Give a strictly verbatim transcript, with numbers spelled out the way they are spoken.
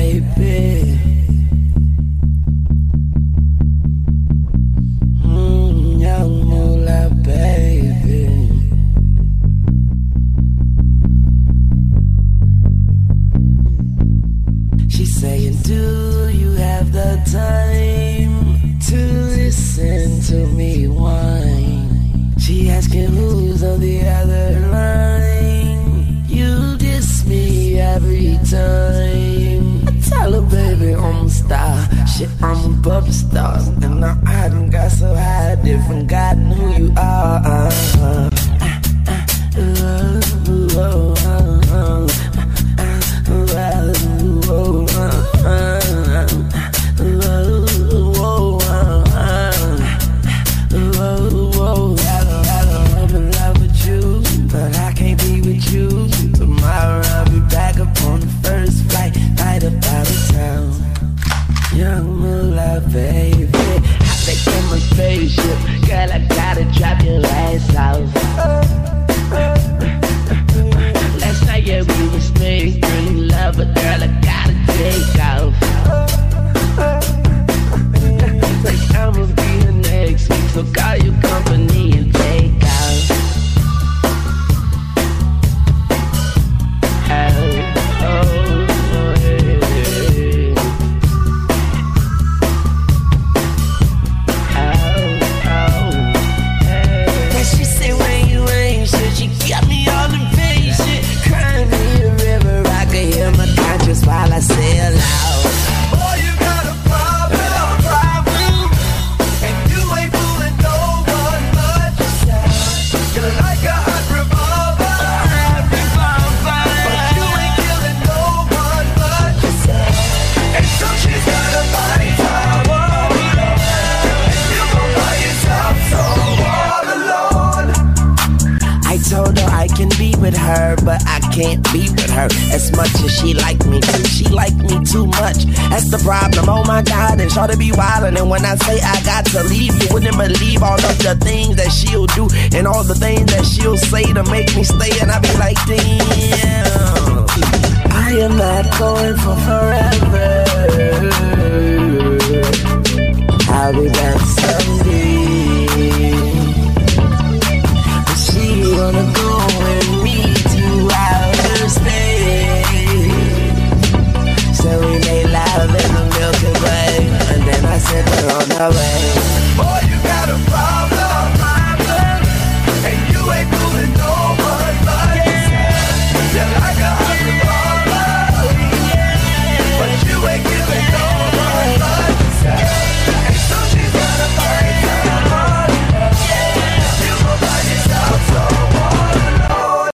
baby. Mm, young moolah, baby. She's saying, do you have the time to listen to me whine? She asking who's on the other line. You diss me every time. I tell her, baby, I'm a star. Shit, I'm a pop star. And now I done got so high, different forgotten who you are. Uh, uh, uh, uh, uh, uh, uh, but I can't be with you. Tomorrow I'll be back up on the first flight, right up out of town. Young moolah, baby, I take in my spaceship. Girl, I gotta drop your ass off. Last night, yeah, we was making love, but girl, I gotta take off. Like I'ma be here next week, so call your company and take off. While I sail out. Boy, you got a problem, a problem, and you ain't fooling no one but yourself. You're like a hot revolver, hot revolver, but you ain't killing no one but yourself. And so she's got a body power, and you gon' find yourself so all alone. I told her I can be with her, but I can't be with her as much as she like me to. She like me too much, that's the problem. Oh my God, and shorty be wildin'. And when I say I got to leave, you wouldn't believe all of the things that she'll do and all the things that she'll say to make me stay. And I be like, damn, I am not going for forever. I'll be back someday.